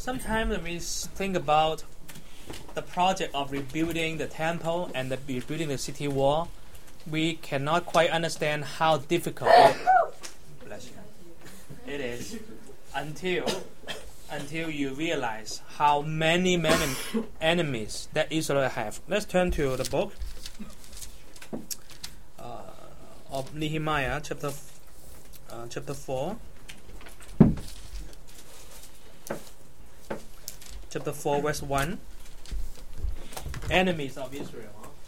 Sometimes when we think about the project of rebuilding the temple and rebuilding the city wall, we cannot quite understand how difficult it is until you realize how many enemies that Israel have. Let's turn to the book of Nehemiah, chapter 4. Chapter 4, verse 1. Enemies of Israel.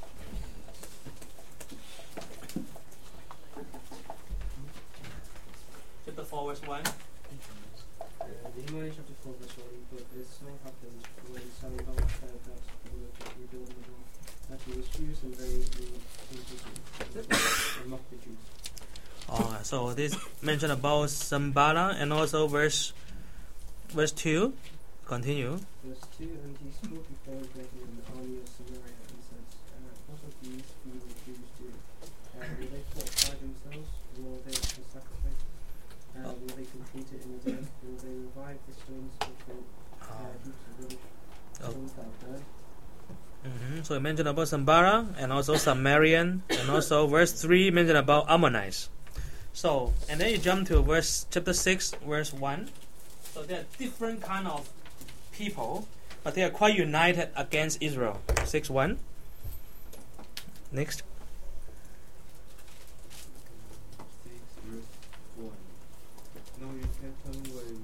Chapter 4, verse 1. Nehemiah chapter 4, verse 1. But it so happened when Sanballat heard that he was rebuilding the wall, that he was furious and very angry and mocked the Jews. So this mentioned about Sanballat, and also verse 2. Continue. Verse 2, and he spoke before the army of Samaria and said, what of these evil Jews do? Will they fortify themselves? Will they offer sacrifice? Will they complete it in a day? Will they revive the stones which were heaps of rubbish? Stones that are burned? So it mentioned about Sanballat and also Samarian, and also verse 3 mentioned about Ammonites. So, and then you jump to chapter 6, verse 1. So there are different kind of people, but they are quite united against Israel. 6:1. Next. 6 verse 1. Now you can turn when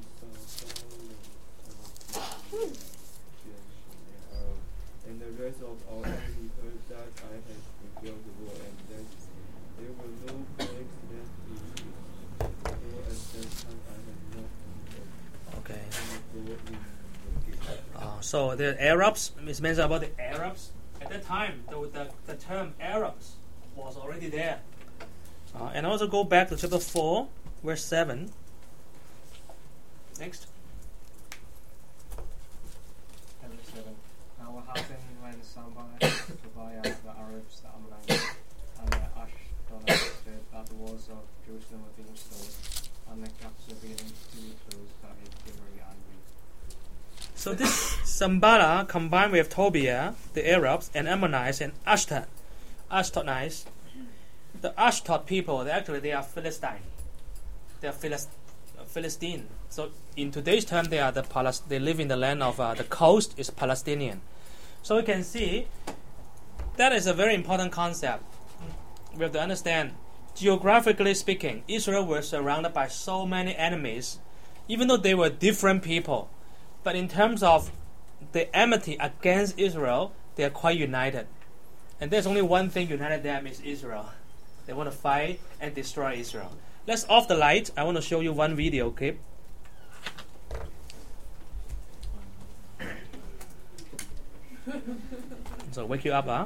and the rest of our enemies heard that I had rebuilt the wall, and that there were no plagues left in it. So at that time I had not Okay. go in. So the Arabs, it's mentioned about the Arabs. At that time, the term Arabs was already there. And also go back to chapter 4, verse 7. Next. Verse 7. Now what happened when Sanballat, Tobiah, the Arabs, the Ammonites, and the Ashdodites heard that the walls of Jerusalem were being restored, and the gaps were beginning to be closed, that he became very angry. So this Sanballat combined with Tobiah, the Arabs, and Ammonites, and Ashdodites. The Ashdod people, they are Philistine. They are Philistine. So in today's term, they live in the land of the coast is Palestinian. So we can see that is a very important concept. We have to understand, geographically speaking, Israel was surrounded by so many enemies, even though they were different people. But in terms of the enmity against Israel, they are quite united. And there's only one thing united them is Israel. They want to fight and destroy Israel. Let's off the light. I want to show you one video clip. So wake you up, huh?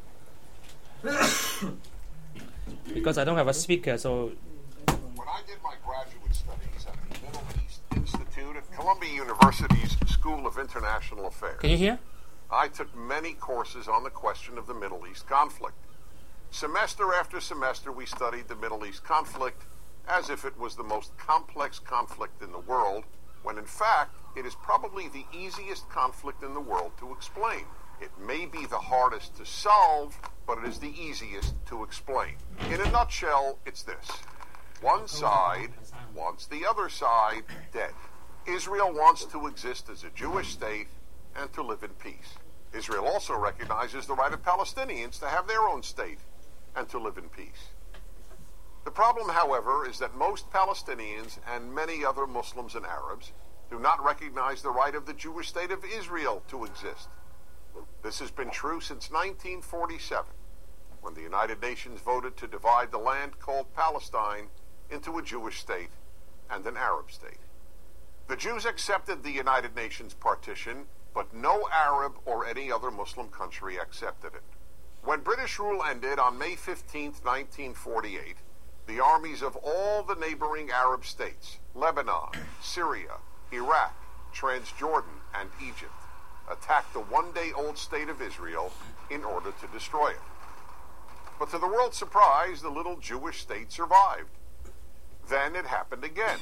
Because I don't have a speaker, so... When I did my graduate studies at the Middle East Institute at Columbia University's School of International Affairs, Can you hear? I took many courses on the question of the Middle East conflict. Semester after semester, we studied the Middle East conflict as if it was the most complex conflict in the world, when in fact, it is probably the easiest conflict in the world to explain. It may be the hardest to solve, but it is the easiest to explain. In a nutshell, it's this. One side wants the other side dead. Israel wants to exist as a Jewish state and to live in peace. Israel also recognizes the right of Palestinians to have their own state and to live in peace. The problem, however, is that most Palestinians and many other Muslims and Arabs do not recognize the right of the Jewish state of Israel to exist. This has been true since 1947, when the United Nations voted to divide the land called Palestine into a Jewish state and an Arab state. The Jews accepted the United Nations partition, but no Arab or any other Muslim country accepted it. When British rule ended on May 15, 1948, the armies of all the neighboring Arab states, Lebanon, Syria, Iraq, Transjordan, and Egypt, attacked the one-day-old state of Israel in order to destroy it. But to the world's surprise, the little Jewish state survived. Then it happened again.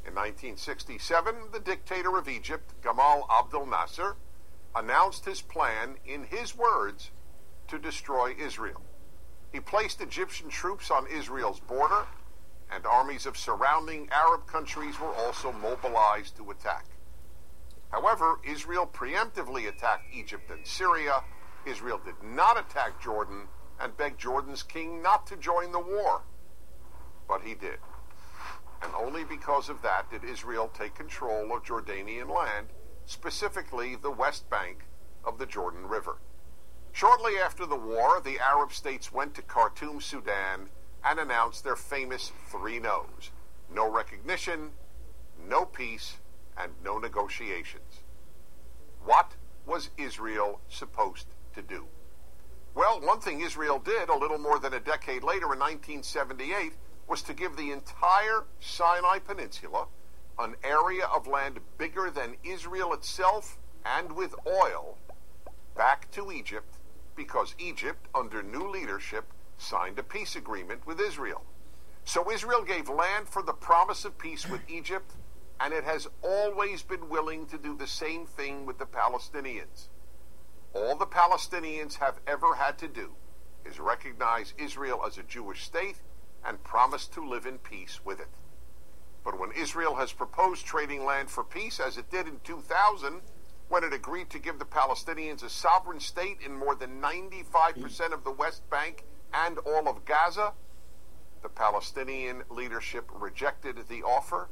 In 1967, the dictator of Egypt, Gamal Abdel Nasser, announced his plan, in his words, to destroy Israel. He placed Egyptian troops on Israel's border, and armies of surrounding Arab countries were also mobilized to attack. However, Israel preemptively attacked Egypt and Syria. Israel did not attack Jordan and begged Jordan's king not to join the war. But he did. And only because of that did Israel take control of Jordanian land, specifically the West Bank of the Jordan River. Shortly after the war, the Arab states went to Khartoum, Sudan, and announced their famous 3 no's. No recognition, no peace, and no negotiations. What was Israel supposed to do? Well, one thing Israel did a little more than a decade later in 1978 was to give the entire Sinai Peninsula, an area of land bigger than Israel itself and with oil, back to Egypt, because Egypt, under new leadership, signed a peace agreement with Israel. So Israel gave land for the promise of peace with Egypt, and it has always been willing to do the same thing with the Palestinians. All the Palestinians have ever had to do is recognize Israel as a Jewish state and promise to live in peace with it. But when Israel has proposed trading land for peace, as it did in 2000, when it agreed to give the Palestinians a sovereign state in more than 95% of the West Bank and all of Gaza, the Palestinian leadership rejected the offer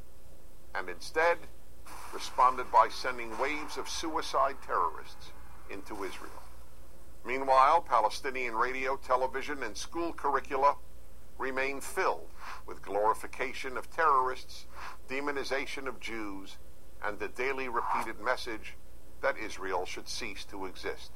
and instead responded by sending waves of suicide terrorists into Israel. Meanwhile, Palestinian radio, television, and school curricula remain filled with glorification of terrorists, demonization of Jews, and the daily repeated message that Israel should cease to exist.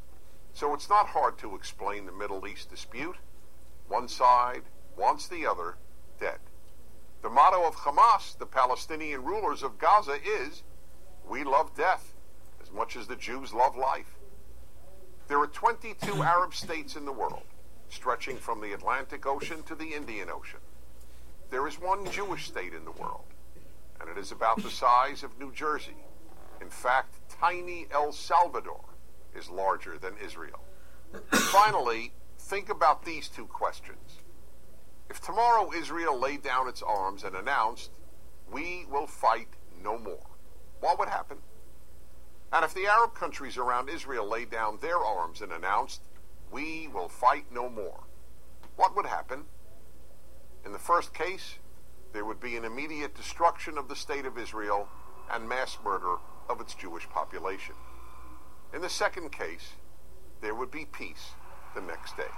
So it's not hard to explain the Middle East dispute. One side wants the other dead. The motto of Hamas, the Palestinian rulers of Gaza, is, "We love death as much as the Jews love life." There are 22 Arab states in the world, stretching from the Atlantic Ocean to the Indian Ocean. There is one Jewish state in the world, and it is about the size of New Jersey. In fact, tiny El Salvador is larger than Israel. Finally, think about these 2 questions. If tomorrow Israel laid down its arms and announced, "We will fight no more," what would happen? And if the Arab countries around Israel laid down their arms and announced, "We will fight no more," what would happen? In the first case, there would be an immediate destruction of the state of Israel and mass murder of its Jewish population. In the second case, there would be peace the next day.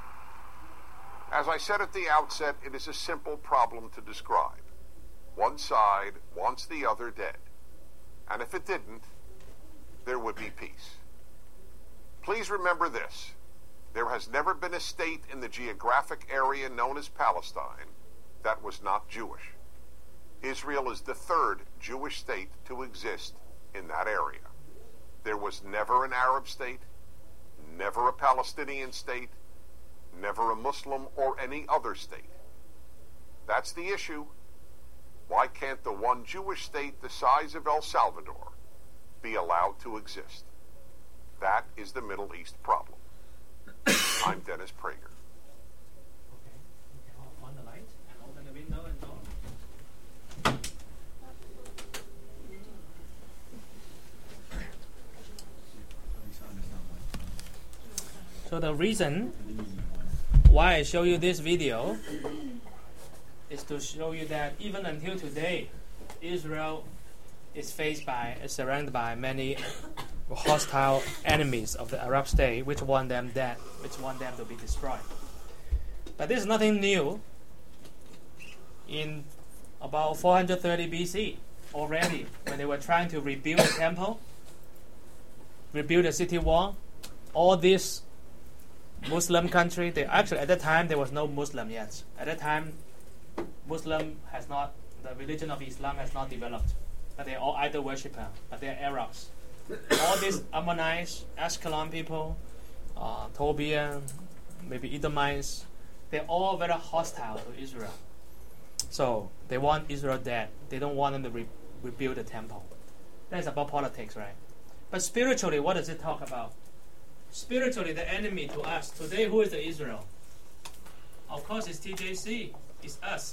As I said at the outset, it is a simple problem to describe. One side wants the other dead, and if it didn't, there would be peace. Please remember this: there has never been a state in the geographic area known as Palestine that was not Jewish. Israel is the 3rd Jewish state to exist in that area. There was never an Arab state, never a Palestinian state, never a Muslim or any other state. That's the issue. Why can't the one Jewish state the size of El Salvador be allowed to exist? That is the Middle East problem. I'm Dennis Prager. Okay, you can off on the light and open the window and door. So the reason why I show you this video is to show you that even until today, Israel is surrounded by many hostile enemies of the Arab state, which want them dead, which want them to be destroyed. But this is nothing new. In about 430 BC, already, when they were trying to rebuild the temple, rebuild the city wall, all these Muslim country, at that time there was no Muslim yet. At that time, the religion of Islam has not developed. But they're all idol worshippers, but they're Arabs. All these Ammonites, Ashkelon people, Tobiah, maybe Edomites, they're all very hostile to Israel. So they want Israel dead. They don't want them to rebuild the temple. That's about politics, right? But spiritually, what does it talk about? Spiritually, the enemy to us today, who is the Israel? Of course, it's TJC. It's us.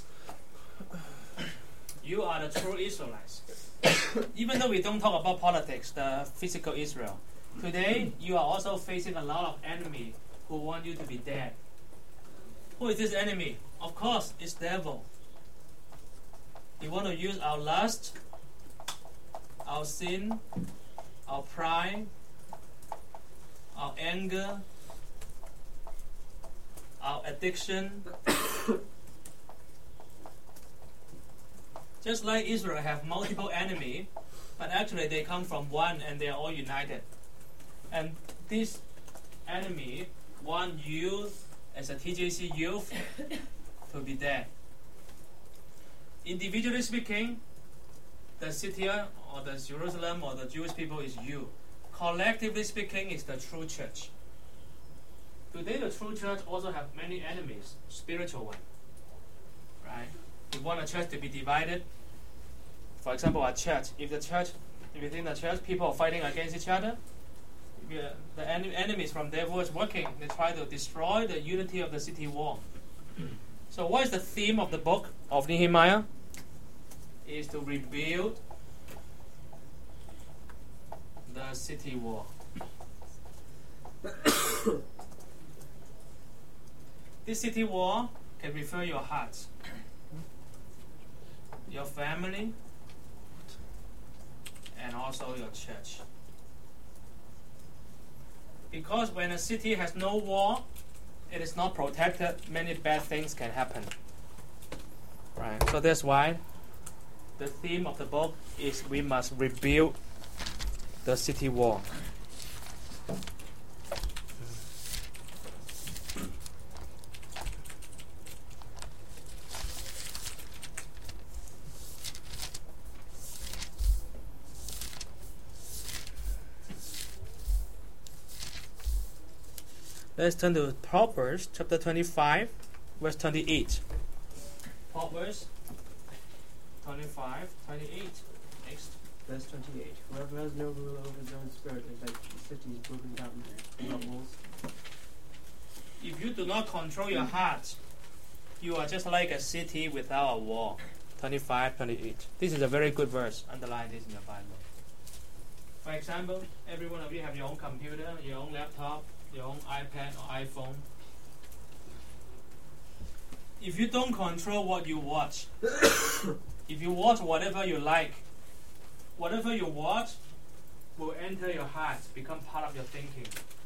You are the true Israelites. Even though we don't talk about politics, the physical Israel, today you are also facing a lot of enemy who want you to be dead. Who is this enemy? Of course, it's devil. He want to use our lust, our sin, our pride, our anger, our addiction. Just like Israel have multiple enemies, but actually they come from one and they are all united. And this enemy want you as a TJC youth to be dead. Individually speaking, the city or the Jerusalem or the Jewish people is you. Collectively speaking, is the true church. Today, the true church also have many enemies, spiritual one. Right? You want a church to be divided. For example, a church. If within the church, people are fighting against each other, the enemies from devil is working. They try to destroy the unity of the city wall. So, what is the theme of the book of Nehemiah? Is to rebuild the city wall. This city wall can refer your heart, your family, and also your church. Because when a city has no wall, it is not protected, many bad things can happen. Right? So that's why the theme of the book is we must rebuild the city wall. Let's turn to Proverbs chapter 25, verse 28. Proverbs 25, 28. Next. Verse 28. Whoever has no rule over his own spirit is like cities broken down without walls. If you do not control your heart, you are just like a city without a wall. 25, 28. This is a very good verse. Underline this in your Bible. For example, every one of you have your own computer, your own laptop, your own iPad or iPhone. If you don't control what you watch, if you watch whatever you like, whatever you watch will enter your heart, become part of your thinking.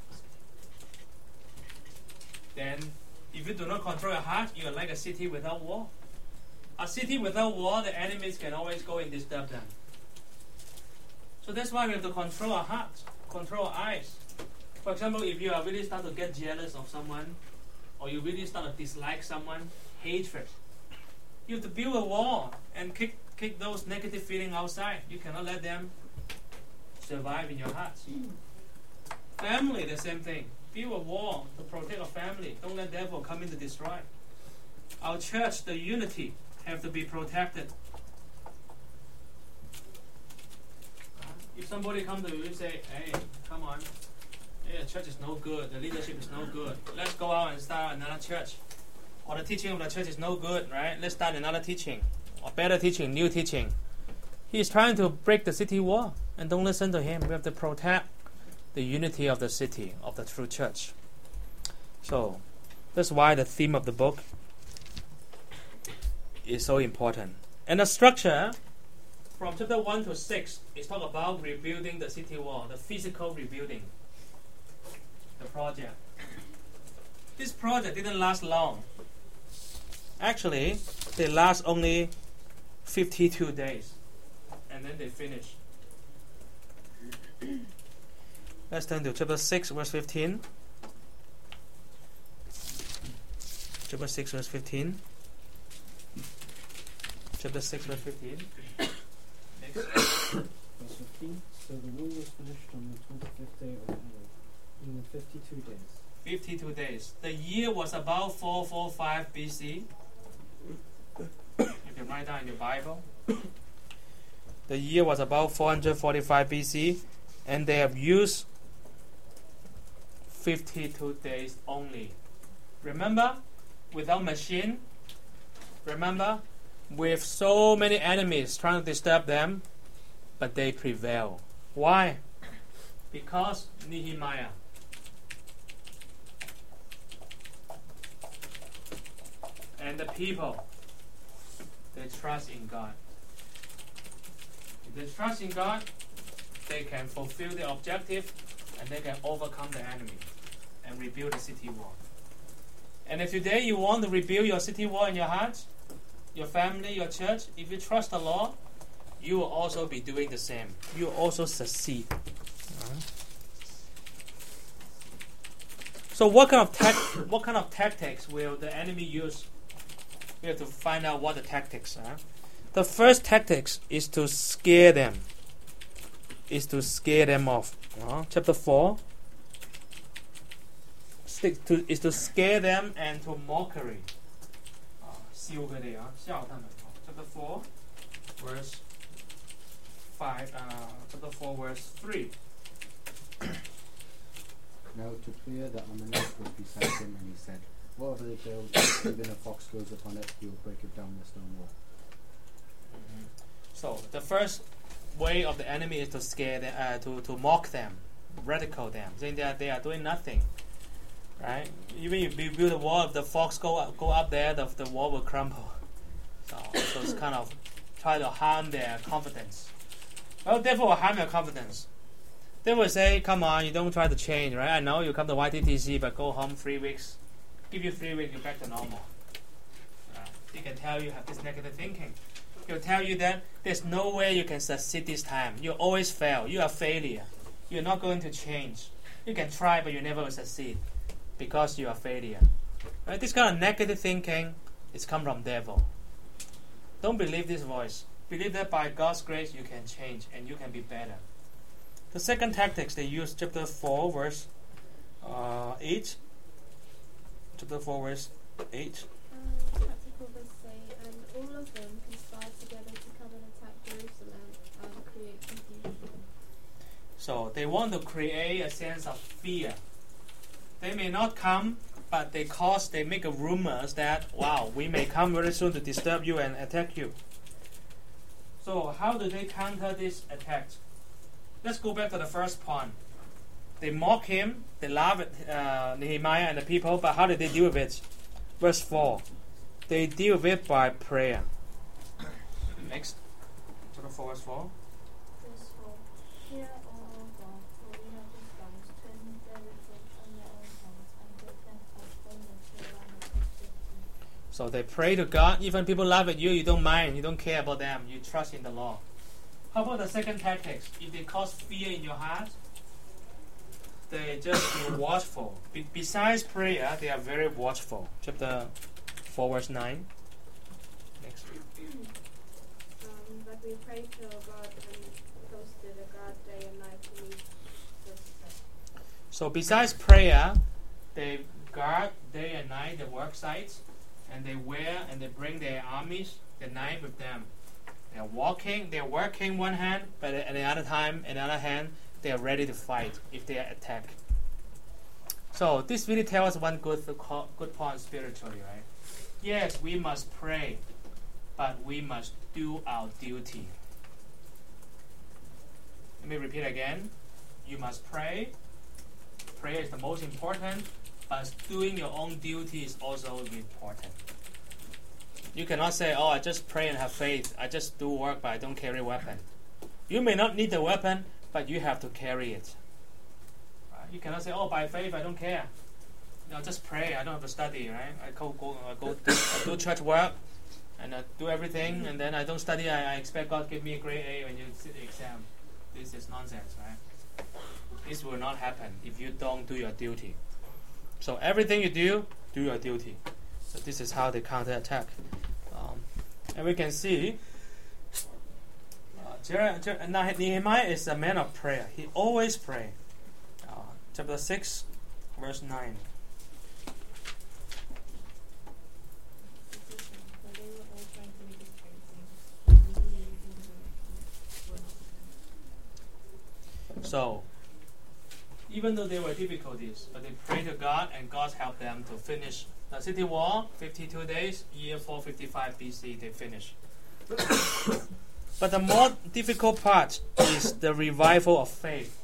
Then, if you do not control your heart, you are like a city without wall. A city without wall, the enemies can always go and disturb them. So that's why we have to control our heart, control our eyes. For example, if you are really start to get jealous of someone, or you really start to dislike someone, hatred, you have to build a wall and kick those negative feelings outside. You cannot let them survive in your heart. Family, the same thing. Build a wall to protect our family. Don't let devil come in to destroy. Our church, the unity, have to be protected. If somebody comes to you and say, hey, come on, the church is no good, the leadership is no good, let's go out and start another church. Or the teaching of the church is no good, right? Let's start another teaching. Or better teaching, new teaching. He is trying to break the city wall. And don't listen to him. We have to protect the unity of the city, of the true church. So, that's why the theme of the book is so important. And the structure from chapter 1 to 6 is talk about rebuilding the city wall, the physical rebuilding, the project. This project didn't last long. Actually, they last only 52 days. And then they finish. Let's turn to chapter 6, verse 15. Chapter 6, verse 15. Chapter 6, verse 15. Next. Verse 15. So the wall was finished on the 25th day of Elul, in the 52 days. 52 days. The year was about 445 BC. You write down in your Bible. The year was about 445 BC, and they have used 52 days only. Remember, without machine, remember, with so many enemies trying to disturb them, but they prevail. Why? Because Nehemiah. And the people, they trust in God. If they trust in God, they can fulfill their objective and they can overcome the enemy and rebuild the city wall. And if today you want to rebuild your city wall in your heart, your family, your church, if you trust the Lord, you will also be doing the same. You will also succeed. So what kind of tactics will the enemy use? We have to find out what the tactics are. The first tactics is to scare them. Is to scare them off. Chapter 4 is to scare them and to mockery. 笑佢哋啊，笑他們。Chapter 4, verse 5. Chapter 4, verse 3. Now to clear the Ammonites was beside him, and he said, whatever they build, even a fox goes upon it, he will break it down the stone wall. So the first way of the enemy is to scare them, to mock them, ridicule them, saying that they are doing nothing. Right? Even if you build a wall, if the fox go up there, the wall will crumble. So it's kind of try to harm their confidence. Well, devil will harm your confidence. They will say, come on, you don't try to change, right? I know you come to YTTC, but go home 3 weeks. Give you 3 weeks, you're back to normal. He can tell you have this negative thinking. He'll tell you that there's no way you can succeed this time. You always fail. You are a failure. You're not going to change. You can try, but you never will succeed because you are a failure. Right? This kind of negative thinking is come from devil. Don't believe this voice. Believe that by God's grace you can change and you can be better. The second tactics they use, chapter 4, verse 8. Chapter 4, verse 8. Practical verse say, and all of them conspired together to come and attack Jerusalem and create confusion. So they want to create a sense of fear. They may not come, but they make a rumors that, wow, we may come very soon to disturb you and attack you. So how do they counter this attack? Let's go back to the first point. They mock him, they laugh at Nehemiah and the people, but how did they deal with it? Verse 4. They deal with it by prayer. Next. Chapter 4, verse 4. Verse 4. Hear, O God, for we have these guys turning their reproach on their own hearts and give them postponement to the land of captivity. So they pray to God. Even people laugh at you, you don't mind, you don't care about them, you trust in the Lord. How about the second tactics? If they cause fear in your heart, they just be watchful. Besides prayer, they are very watchful. Chapter 4, verse 9. Next. But we pray to our God and posted a guard day and night to meet this threat. So besides prayer, they guard day and night the work sites, and they wear and they bring their armies, the knife with them. They're working one hand, but at the other hand, they are ready to fight if they are attacked. So this really tells us one good point spiritually, right? Yes, we must pray, but we must do our duty. Let me repeat again. You must pray. Prayer is the most important, but doing your own duty is also important. You cannot say, oh, I just pray and have faith. I just do work, but I don't carry a weapon. You may not need the weapon, but you have to carry it. Right? You cannot say, oh, by faith, I don't care. No, just pray. I don't have to study, right? I do church work, and I do everything, and then I don't study. I expect God to give me a grade A when you sit the exam. This is nonsense, right? This will not happen if you don't do your duty. So everything you do your duty. So this is how they counterattack. And we can see Nehemiah is a man of prayer. He always prays. Chapter 6, verse 9. But they were all trying to make his face. So, even though there were difficulties, but they prayed to God, and God helped them to finish the city wall. 52 days, year 455 BC, they finished. But the more difficult part is the revival of faith.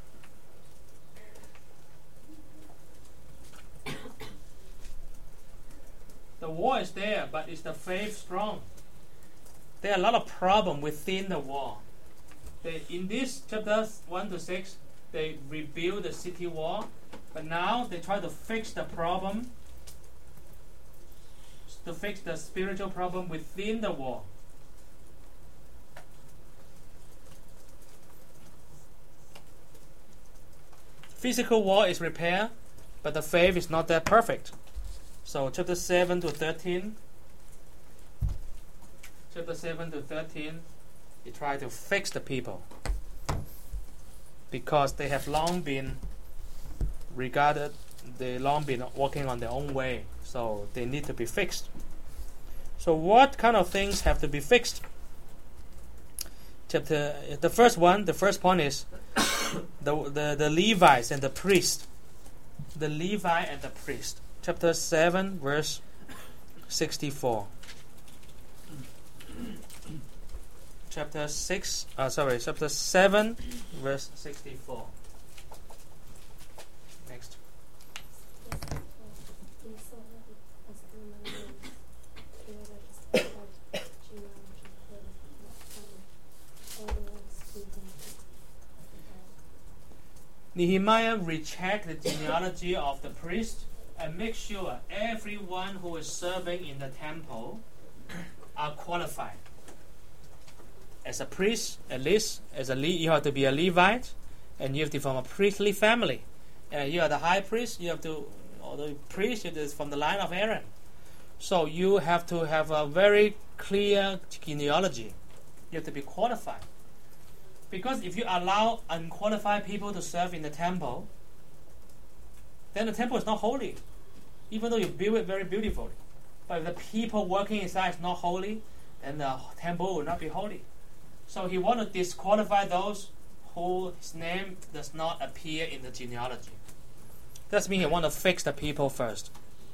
The wall is there, but is the faith strong? There are a lot of problems within the wall. In this chapters 1 to 6, they rebuild the city wall, but now they try to fix the problem, to fix the spiritual problem within the wall. Physical wall is repaired, but the faith is not that perfect. So chapter 7 to 13, he tried to fix the people because they have long been regarded, they long been walking on their own way, so they need to be fixed. So what kind of things have to be fixed? The first point is the Levites and the priest. The Levi and the priest. Chapter 7, verse 64. Chapter 7, verse 64. Next. Nehemiah rejects the genealogy of the priest and make sure everyone who is serving in the temple are qualified. As a priest, at least you have to be a Levite, and you have to be from a priestly family. And you are the high priest. You have to, or the priest is from the line of Aaron. So you have to have a very clear genealogy. You have to be qualified. Because if you allow unqualified people to serve in the temple, then the temple is not holy, even though you build it very beautifully. But if the people working inside is not holy, then the temple will not be holy. So he wants to disqualify those whose name does not appear in the genealogy. That means he wants to fix the people first.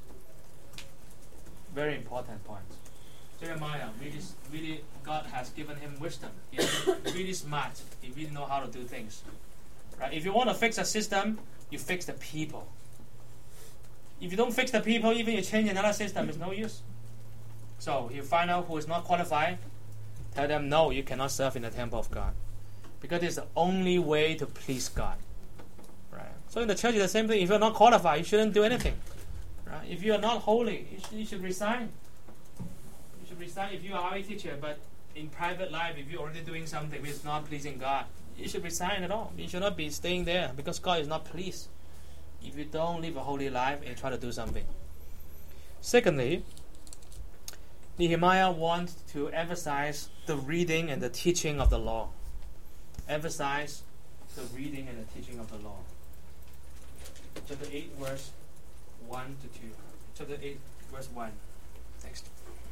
Very important point. Jeremiah, really, God has given him wisdom. He's really smart. He really knows how to do things. Right? If you want to fix a system, you fix the people. If you don't fix the people, even you change another system, it's no use. So you find out who is not qualified, tell them, no, you cannot serve in the temple of God. Because it's the only way to please God. Right? So in the church, it's the same thing. If you're not qualified, you shouldn't do anything. Right? If you are not holy, you should resign. You should resign if you are a teacher, but in private life, if you're already doing something which is not pleasing God, you should resign at all. You should not be staying there because God is not pleased if you don't live a holy life and try to do something. Secondly, Nehemiah wants to emphasize the reading and the teaching of the law. Emphasize the reading and the teaching of the law. Chapter 8, verse 1 to 2. Chapter 8, verse 1. Next.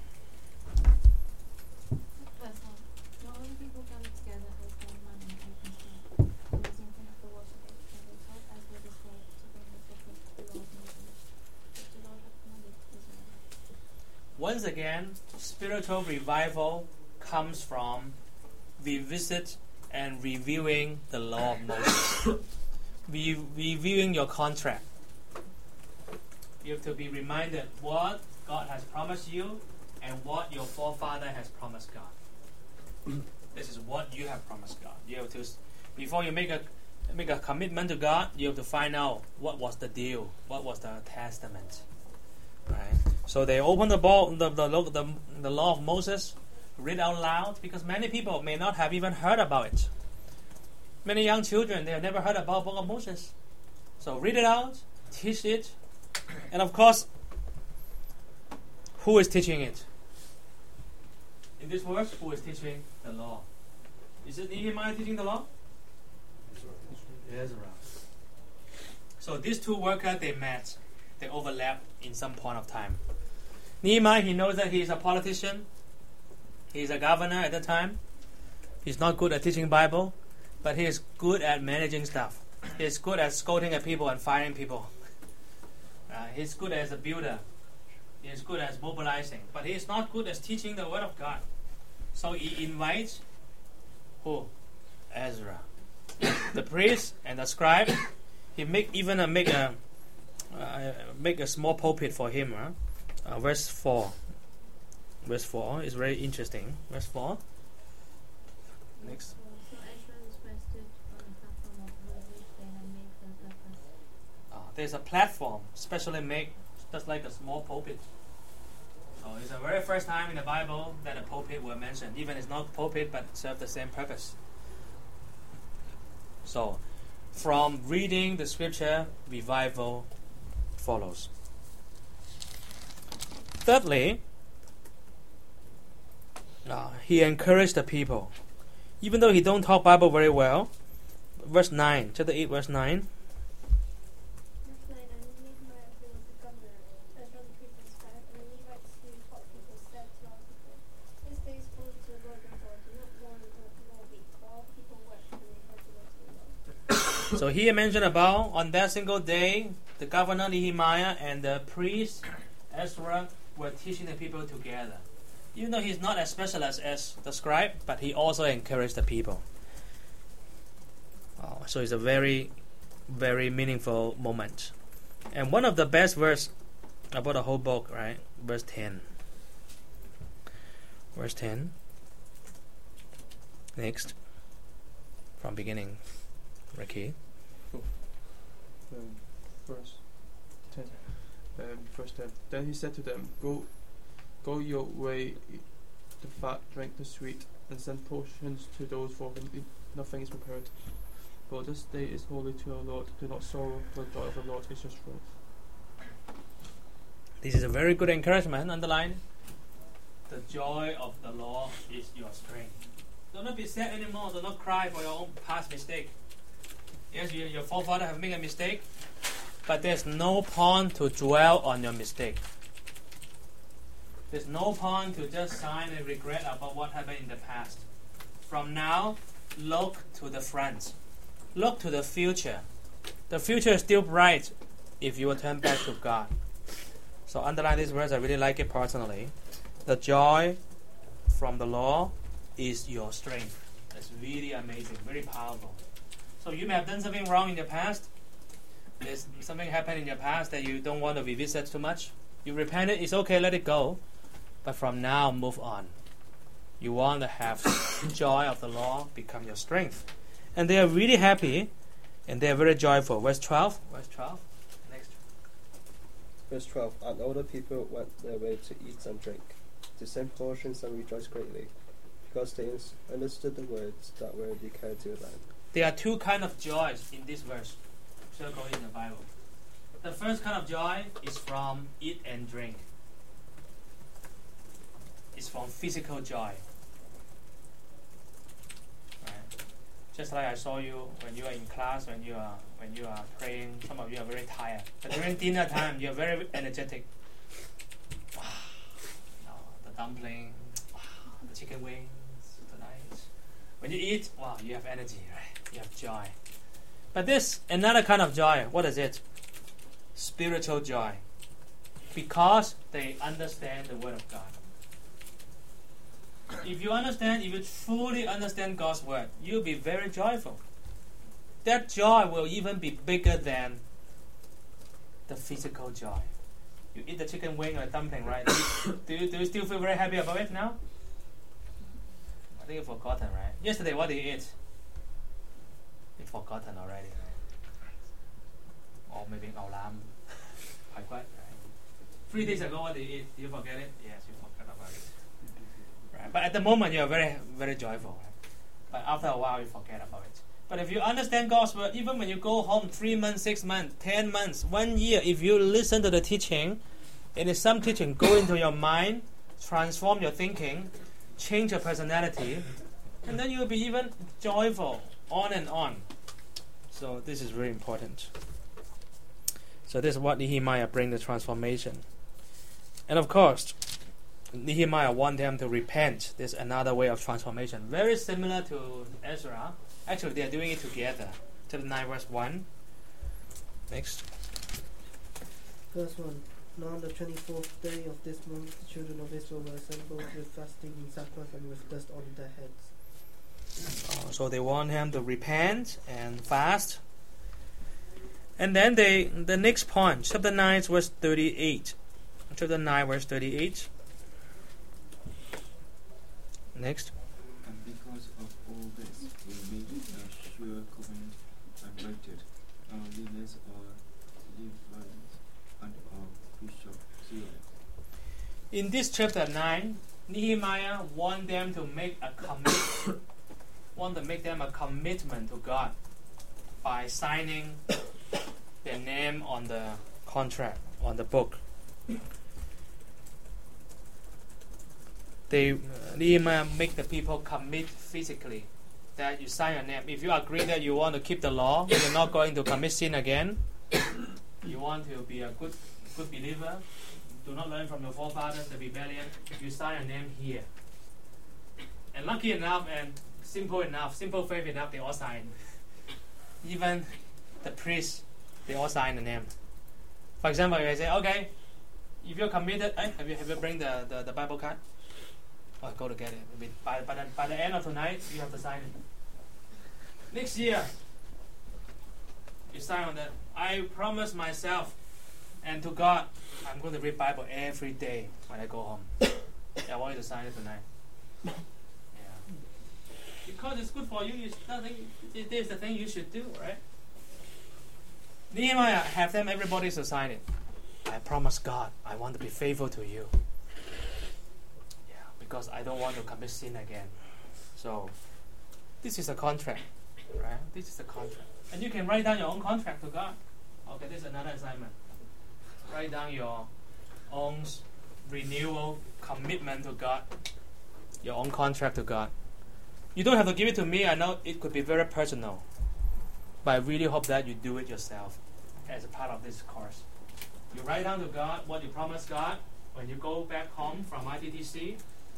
Verse 1. Now all the people gathered together as one man in the open camp. They was in front of the water gate, and they taught as they described to bring the book of the law of Moses, which the Lord had commanded Israel. Once again, spiritual revival comes from revisit and reviewing the law of Moses. Reviewing your contract. You have to be reminded what God has promised you and what your forefather has promised God. This is what you have promised God. You have to, before you make a commitment to God, you have to find out what was the deal, what was the testament. Right? So they open the law of Moses, read out loud, because many people may not have even heard about it. Many young children, they have never heard about the book of Moses. So read it out, teach it, and of course, who is teaching it? In this verse, who is teaching the law? Is it Nehemiah teaching the law? Ezra. So these two workers, they met. They overlapped in some point of time. Nehemiah, he knows that he is a politician. He is a governor at that time. He's not good at teaching Bible. but he is good at managing stuff. He is good at scolding at people and firing people. He's good as a builder. He is good at mobilizing, but he is not good at teaching the word of God. So he invites who? Ezra, the priest and the scribe. He make a small pulpit for him. Verse 4. Verse 4 is very interesting. Verse 4. Next. So Ezra was rested on a platform of wood which they had made for the purpose. There's a platform specially made just like a small pulpit. So it's the very first time in the Bible that a pulpit were mentioned. Even it's not pulpit, but serve the same purpose. So, from reading the scripture, revival follows. Thirdly, he encouraged the people. Even though he don't talk Bible very well, verse 9, chapter 8, verse 9. Verse 9, and Nehemiah, who was the governor, Ezra the priest and scribe, and the Levites who taught people, said to all the people, this day is holy to the Lord your God. Do not mourn nor weep. For all people wept when they heard the words of the Lord. So here mentioned about on that single day, the governor Nehemiah and the priest Ezra were teaching the people together. Even though he's not as specialized as the scribe, but he also encouraged the people. So it's a very, very meaningful moment. And one of the best verse about the whole book, right? Verse 10. Verse 10. Next. From beginning. Ricky. Verse 10. Verse 10. Then he said to them, Go your way, the fat, drink the sweet, and send portions to those for whom nothing is prepared. For this day is holy to our Lord. Do not sorrow, for the joy of the Lord is your strength. This is a very good encouragement. Underline. The joy of the Lord is your strength. Do not be sad anymore. Do not cry for your own past mistake. Yes, your forefather have made a mistake, but there's no point to dwell on your mistake. There's no point to just sign and regret about what happened in the past. From now, look to the front. Look to the future. The future is still bright if you will turn back to God. So underline these words. I really like it personally. The joy from the Lord is your strength. That's really amazing, very powerful. So you may have done something wrong in the past. There's something happened in your past that you don't want to revisit too much. You repented, it's okay, let it go. But from now, move on. You want to have joy of the Lord become your strength. And they are really happy and they are very joyful. Verse 12. Verse 12. Next. Verse 12. And all the people went their way to eat and drink, to send portions and rejoice greatly, because they understood the words that were declared to them. There are two kinds of joys in this verse. Circle in the Bible. The first kind of joy is from eat and drink. It's from physical joy. Right? Just like I saw you when you are in class, when you are praying, some of you are very tired. But during dinner time, you are very energetic. Wow, the dumpling, wow, the chicken wings tonight. When you eat, wow, you have energy, right? You have joy. But this another kind of joy. What is it? Spiritual joy. Because they understand the Word of God. If you truly understand God's Word, you'll be very joyful. That joy will even be bigger than the physical joy. You eat the chicken wing or dumpling, right? Do you still feel very happy about it now? I think you've forgotten, right? Yesterday, what did you eat? You've forgotten already, right? Or maybe ngao lam, pai quat, right? 3 days ago, what did you eat? Did you forget it? Yes, you forgot about it. Right? But at the moment, you are very, very joyful. Right? But after a while, you forget about it. But if you understand God's Word, even when you go home 3 months, 6 months, 10 months, 1 year, if you listen to the teaching, and if some teaching go into your mind, transform your thinking, change your personality, and then you'll be even joyful, on and on. So this is very important. So this is what Nehemiah brings the transformation. And of course, Nehemiah wants them to repent. There's another way of transformation. Very similar to Ezra. Actually, they are doing it together. Chapter 9, verse 1. Next. Verse 1. Now on the 24th day of this month, the children of Israel were assembled with fasting and sackcloth and with dust on their heads. So they want him to repent and fast. And then the next point, chapter 9, verse 38. Chapter 9, verse 38. Next. And because of all this, we made a sure covenant and voted our leaders, our Levites, and our bishop Zero. In this chapter 9, Nehemiah want them to make a commitment to God by signing their name on the contract, on the book. Nehemiah make the people commit physically that you sign your name. If you agree that you want to keep the law, you're not going to commit sin again, you want to be a good believer, do not learn from your forefathers, the rebellion, you sign your name here. And lucky enough and simple faith enough, they all sign. Even the priests, they all sign the name. For example, if I say, okay, if you're committed, have you bring the Bible card? Oh, go to get it. By the end of tonight, you have to sign it. Next year, you sign on that. I promise myself and to God, I'm going to read Bible every day when I go home. I want you to sign it tonight. Yeah. Because it's good for you. It is the thing you should do, right? Nehemiah have them, everybody to sign it. I promise God, I want to be faithful to you. Yeah, because I don't want to commit sin again. So, this is a contract, right? This is a contract. And you can write down your own contract to God. Okay, this is another assignment. Write down your own renewal commitment to God. Your own contract to God. You don't have to give it to me. I know it could be very personal. But I really hope that you do it yourself as a part of this course. You write down to God what you promised God when you go back home from ITTC.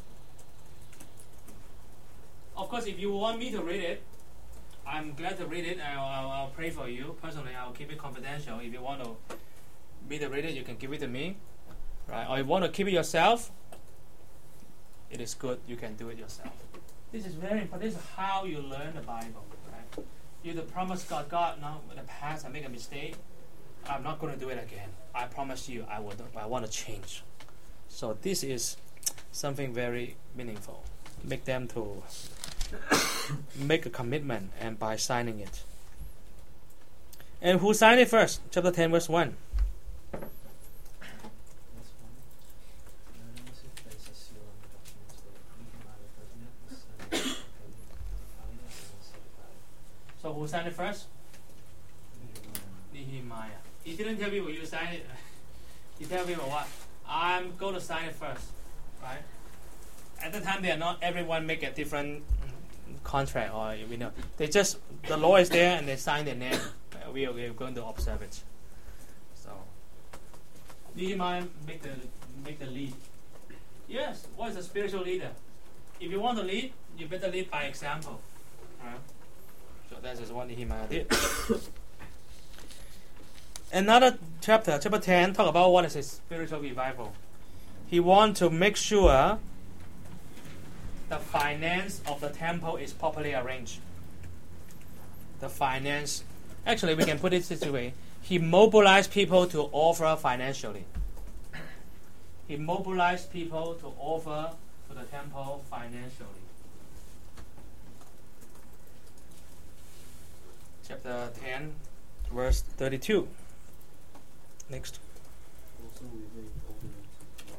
Of course, if you want me to read it, I'm glad to read it. I'll pray for you. Personally, I'll keep it confidential. If you want me to read it, you can give it to me. Right? Or if you want to keep it yourself, it is good. You can do it yourself. This is very important. This is how you learn the Bible. Right? You have to promise God, now in the past I make a mistake. I'm not going to do it again. I promise you, I want to change. So this is something very meaningful. Make them to make a commitment and by signing it. And who signed it first? Chapter 10, verse 1. So who signed it first? Nehemiah. He didn't tell people you sign it. He tell people what? I'm going to sign it first. Right? At the time, they are not everyone make a different contract or they just the law is there and they sign their name. We are going to observe it. So Nehemiah make the lead. Yes, what is a spiritual leader? If you want to lead, you better lead by example. Right? So that is what Nehemiah did. Another chapter 10, talk about what is a spiritual revival. He wants to make sure the finance of the temple is properly arranged. The finance, actually we can put it this way. He mobilized people to offer financially. He mobilized people to offer to the temple financially. Chapter 10, verse 32. Next. Also, we made ordinance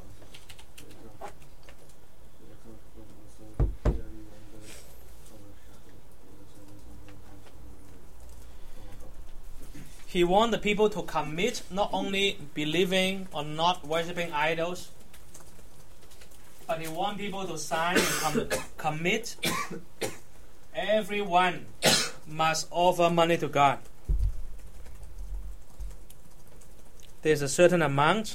He wants the people to commit, not only believing or not worshipping idols, but he wants people to sign and commit. Everyone must offer money to God. There's a certain amount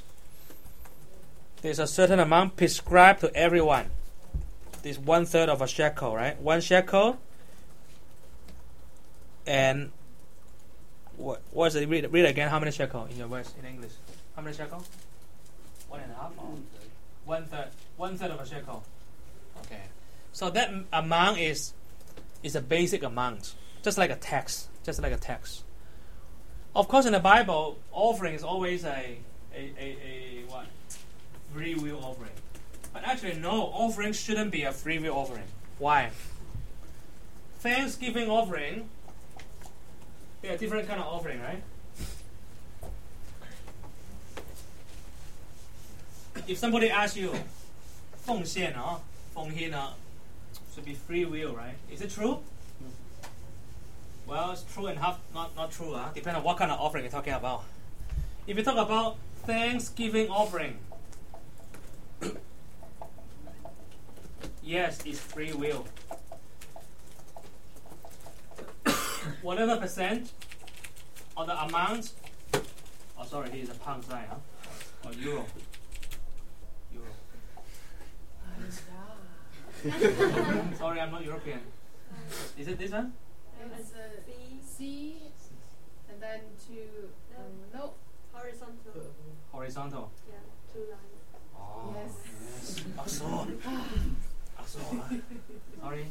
prescribed to everyone. This 1/3 of a shekel, right? 1 shekel and what's it? Read again. How many shekel in your verse in English? How many shekel? 1.5 or 1/3. 1/3 of a shekel. Okay. So that amount is a basic amount, just like a tax. Just like a tax. Of course, in the Bible, offering is always a what? Free will offering. But actually, no, offering shouldn't be a free will offering. Why? Thanksgiving offering, there are different kind of offering, right? If somebody asks you, 奉献啊, 奉献啊, should be free will, right? Is it true? Well, it's true and half not true. Depending on what kind of offering you're talking about. If you talk about Thanksgiving offering, yes, it's free will. Whatever percent of the amount, oh sorry, here is a pound sign, or euro. Sorry, I'm not European. Is it this one? It's a C, and then two, no, horizontal. Horizontal. Yeah, 2 lines. Oh, Yes. Sorry.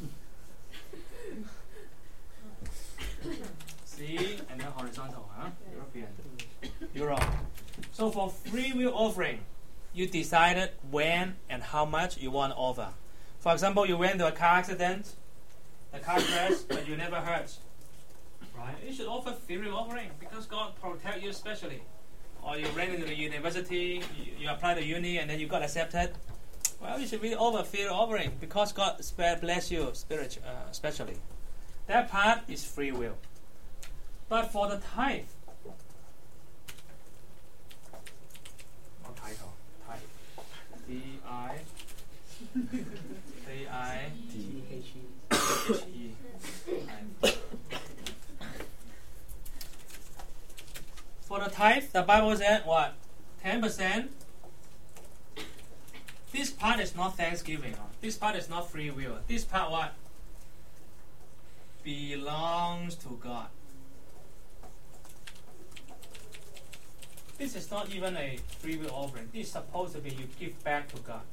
C and then horizontal, European. Euro. So for free will offering, you decided when and how much you want to offer. For example, you went to a car accident, the car crashed, but you never hurt. Right? You should offer free will offering because God protect you especially. Or you ran into the university, you apply to uni, and then you got accepted. Well, you should really offer free will offering because God bless you especially. That part is free will. But for the tithe, what title? Tithe. D-I-T-H-E. For the tithe, the Bible said what? 10%. This part is not thanksgiving. This part is not free will. This part what? Belongs to God. This is not even a free will offering. This is supposed to be you give back to God.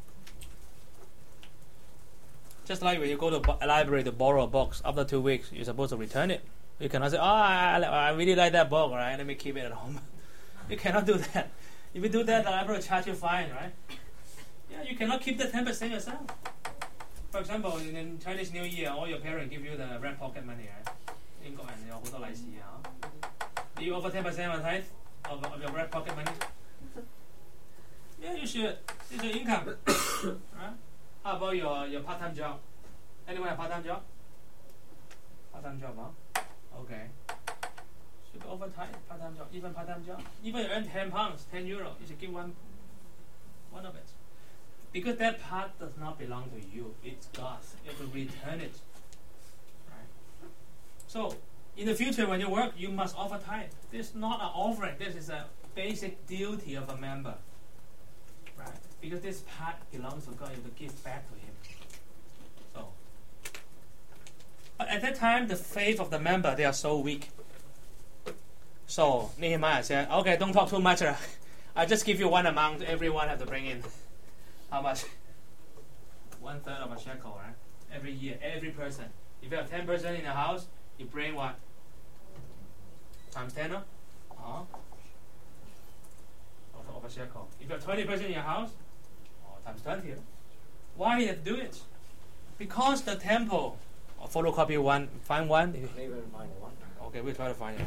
Just like when you go to a library to borrow a book, after 2 weeks, you're supposed to return it. You cannot say, oh, I really like that book, right? Let me keep it at home. You cannot do that. If you do that, the library will charge you fine, right? Yeah, you cannot keep the 10% yourself. For example, in Chinese New Year, all your parents give you the red pocket money, right? 英國人有好多利是啊。Do you offer 10% on tithe of your red pocket money? Yeah, you should. It's your income. Right? How about your part-time job? Anyone have part-time job? Part-time job, huh? Okay. Should offer part-time job, even part-time job. Even you earn £10, €10, you should give one of it. Because that part does not belong to you. It's God's. You have to return it. Right? So, in the future when you work, you must offer tithe. This is not an offering. This is a basic duty of a member. Right? Because this part belongs to God. You have to give back to Him. So, but at that time, the faith of the member, they are so weak. So, Nehemiah said, okay, don't talk too much. I just give you one amount. Everyone have to bring in. How much? 1/3 of a shekel, right? Every year, every person. If you have 10 person in the house, you bring what? Times 10, of a shekel. If you have 20 person in your house, times 20. Why you have to do it? Because the temple. Photocopy one, find one. Even find one. Okay, we'll try to find it.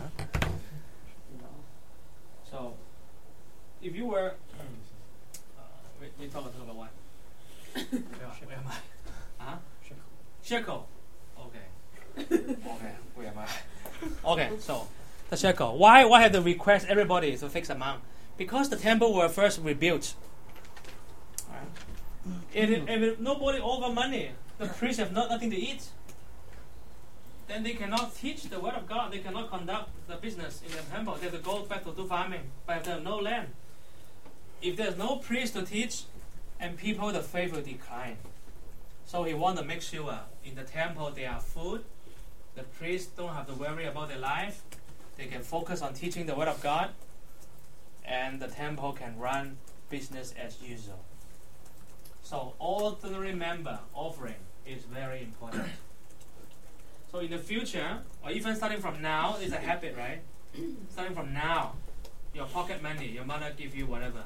So, if you were, we talk about what? Where am I? Shekel. Okay. Where am I? Okay, so the shekel. Why have to request everybody to fix amount? Because the temple were first rebuilt. Right? If nobody offer money, the priests have nothing to eat. Then they cannot teach the word of God. They cannot conduct the business in the temple. They have to go back to do farming, but they have no land. If there's no priest to teach, and people, the faith will decline. So he want to make sure in the temple there are food, The priests don't have to worry about their life. They can focus on teaching the Word of God, and the temple can run business as usual. So ordinary member offering is very important. So in the future, or even starting from now, it's a habit, right? Starting from now, your pocket money, your mother give you whatever.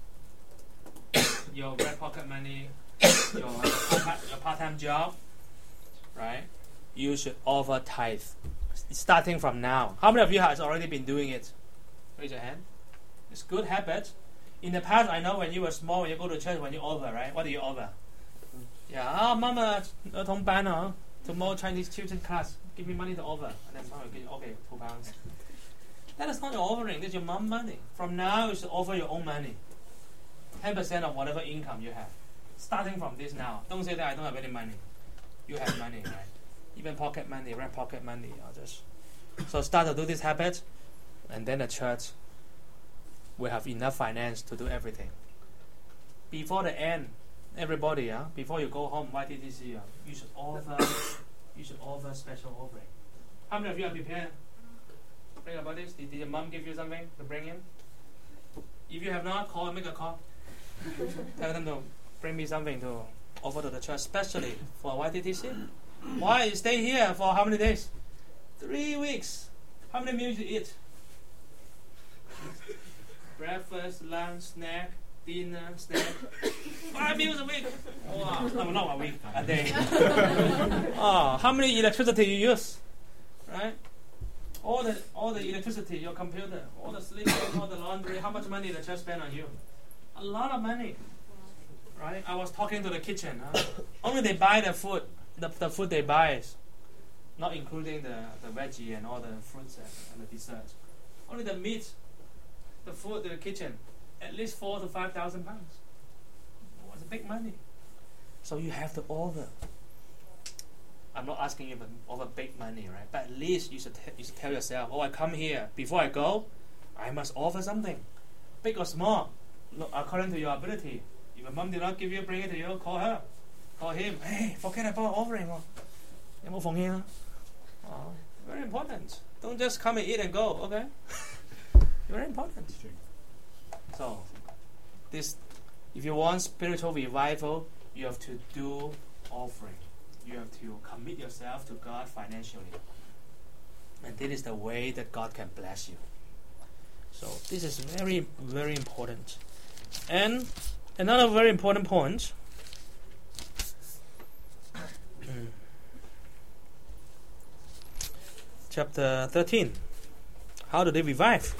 Your red pocket money, your part-time job, right? You should offer tithe. Starting from now. How many of you has already been doing it? Raise your hand. It's good habit. In the past, I know when you were small, when you go to church, when you offer, right? What do you offer? Yeah, Mama, tomorrow Chinese tuition class. Give me money to offer. And then Mama will give you, okay, £2. That is not your offering. That's your mom money. From now, you should offer your own money. 10% of whatever income you have. Starting from this now. Don't say that I don't have any money. You have money, right? Even pocket money, red pocket money. So start to do this habit, and then the church will have enough finance to do everything. Before the end, everybody, before you go home, YTTC, you should offer special offering. How many of you are prepared? Think about this. Did your mom give you something to bring in? If you have not, make a call. Tell them to bring me something to offer to the church, especially for YTTC. Why you stay here for how many days? 3 weeks. How many meals you eat? Breakfast, lunch, snack, dinner, snack. 5 meals a week. Wow. No, not a week, a day. How many electricity you use? Right? All the electricity, your computer, all the sleeping, all the laundry. How much money the church spend on you? A lot of money. Right? I was talking to the kitchen. Only they buy the food. The food they buy is not including the veggie and all the fruits and the desserts. Only the meat, the food, the kitchen, at least 4,000 to 5,000 pounds. It's big money. So you have to offer. I'm not asking you to offer big money, right? But at least you should tell yourself, I come here. Before I go, I must offer something, big or small, according to your ability. If your mom did not give you, bring it to you, call her. Call him. Hey, forget about offering. Very important. Don't just come and eat and go, okay? Very important. So, if you want spiritual revival, you have to do offering. You have to commit yourself to God financially. And this is the way that God can bless you. So, this is very, very important. And another very important point. Chapter 13. How do they revive?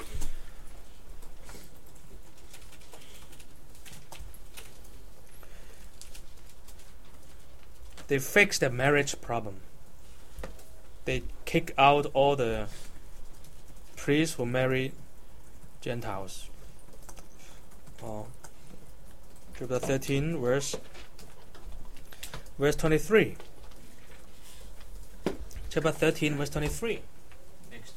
They fix the marriage problem. They kick out all the priests who marry Gentiles. Chapter 13, verse 23. Chapter 13, verse 23. Next.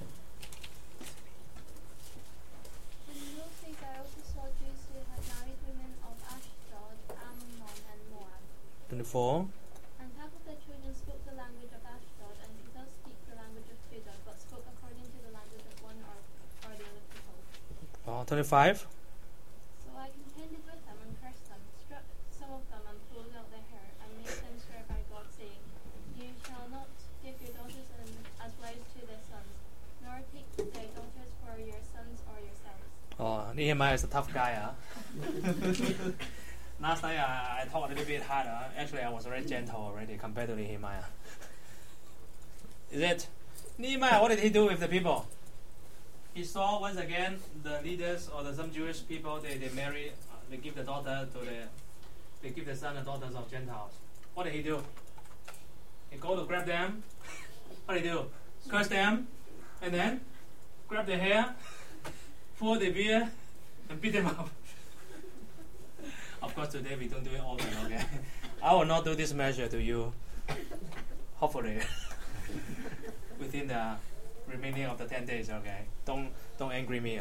In those days I also saw Jews who had married women of Ashdod, Ammon, and Moab. 24. And half of their children spoke the language of Ashdod, and did not speak the language of Judah, but spoke according to the language of one or the other people. 25. So I contended with them and cursed them, struck some of them and pulled out their hair, and made them swear by God, saying, You shall not give your daughters as wives to their sons, nor take their daughters for your sons or yourselves. Nehemiah is a tough guy. Last night I talked a little bit harder. Actually, I was very gentle already compared to Nehemiah. Is it? Nehemiah, what did he do with the people? He saw once again the leaders or some Jewish people, they marry, they give the daughter to they give the son and daughters of Gentiles. What did he do? He go to grab them. What did he do? Curse them, and then grab their hair, pull their beard, and beat them up. Of course, today we don't do it often, okay? I will not do this measure to you. Hopefully, within the remaining of the 10 days, okay? Don't angry me.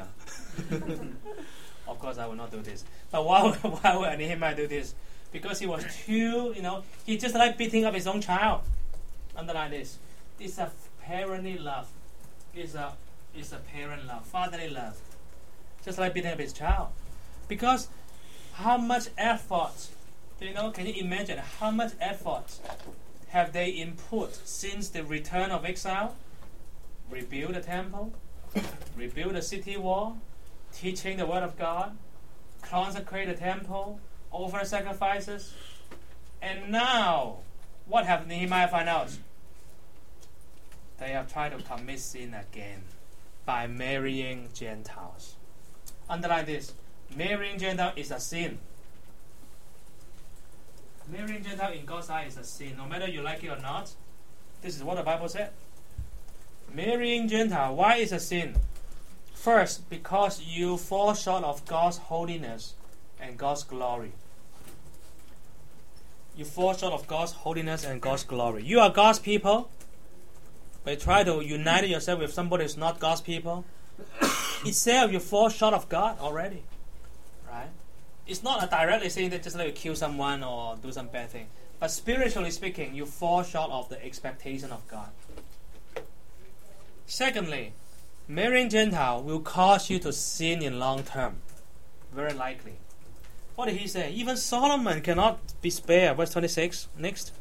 Of course, I will not do this. But why would Nehemiah do this? Because he was too, he just like beating up his own child. Underline this. It's a parently love. It's a parent love, fatherly love. Just like beating up his child. Because how much effort, can you imagine how much effort have they input since the return of exile? Rebuild the temple, rebuild the city wall, teaching the word of God, consecrate the temple, offer sacrifices. And now, what have Nehemiah found out? They have tried to commit sin again by marrying Gentiles. Underline this. Marrying Gentile is a sin. Marrying Gentile in God's eye is a sin. No matter you like it or not, this is what the Bible said. Marrying Gentile, why is a sin? First, because you fall short of God's holiness and God's glory. You fall short of God's holiness and God's glory. You are God's people, but you try to unite yourself with somebody who's not God's people. Itself, you fall short of God already. Right? It's not directly saying that just like you kill someone or do some bad thing. But spiritually speaking, you fall short of the expectation of God. Secondly, marrying Gentile will cause you to sin in long term. Very likely. What did he say? Even Solomon cannot be spared. Verse 26. Next.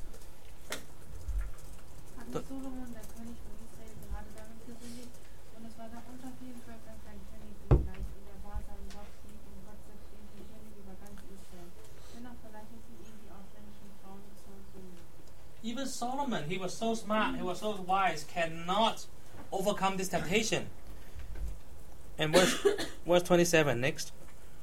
Even Solomon, he was so smart, he was so wise, cannot overcome this temptation. And verse 27, next.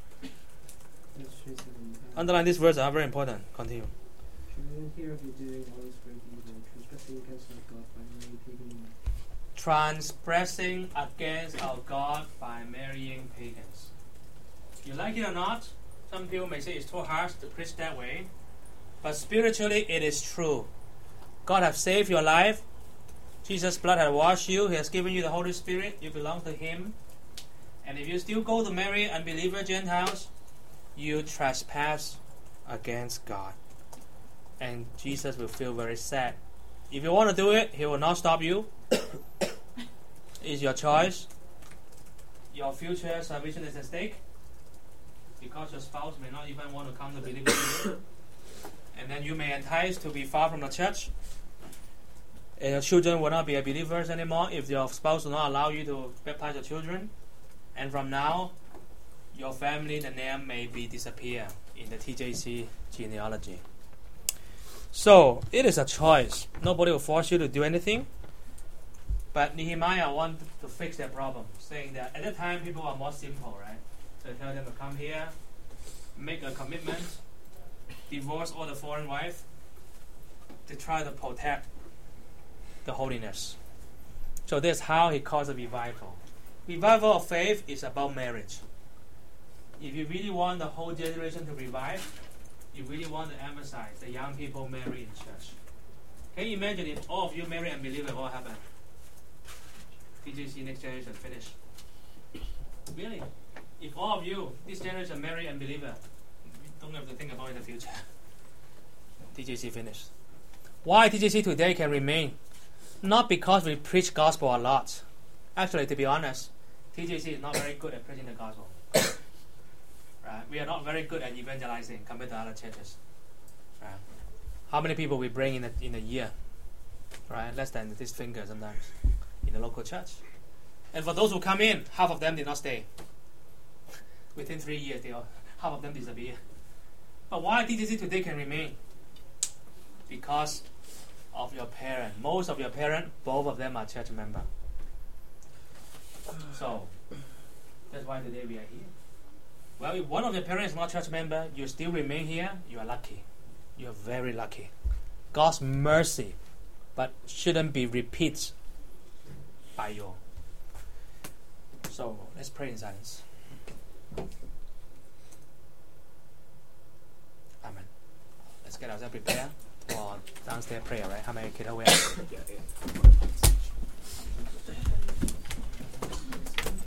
Underline these words are very important. Continue. Should we then hear of you doing all this great evil, transgressing against our God by marrying pagan women? Transgressing against our God by marrying pagans. You like it or not, some people may say it's too harsh to preach that way, but spiritually it is true. God has saved your life. Jesus' blood has washed you. He has given you the Holy Spirit. You belong to Him. And if you still go to marry unbeliever Gentiles, you trespass against God. And Jesus will feel very sad. If you want to do it, He will not stop you. It's your choice. Your future salvation is at stake. Because your spouse may not even want to come to believe in you. And then you may entice to be far from the church. And your children will not be believers anymore if your spouse will not allow you to baptize your children. And from now, your family, the name may be disappear in the TJC genealogy. So, it is a choice. Nobody will force you to do anything. But Nehemiah wanted to fix that problem, saying that at that time people are more simple, right? So tell them to come here, make a commitment, divorce all the foreign wife, to try to protect the holiness. So that's how he calls a revival. Revival of faith is about marriage. If you really want the whole generation to revive, you really want to emphasize the young people marry in church. Can you imagine if all of you marry unbeliever, what happened? TJC next generation finish. Really? If all of you, this generation marry unbeliever, you don't have to think about in the future. TJC finished. Why TJC today can remain? Not because we preach gospel a lot. Actually, to be honest, TJC is not very good at preaching the gospel. Right? We are not very good at evangelizing compared to other churches. Right? How many people we bring in a year? Right? Less than this finger sometimes in the local church. And for those who come in, half of them did not stay. Within 3 years, half of them disappear. But why TJC today can remain? Because of your parent. Most of your parents, both of them are church members. So, that's why today we are here. Well, if one of your parents is not church member, you still remain here, you are lucky. You are very lucky. God's mercy, but shouldn't be repeated by you. So, let's pray in silence. Amen. Let's get ourselves prepared for downstairs prayer, right? How many kids are we?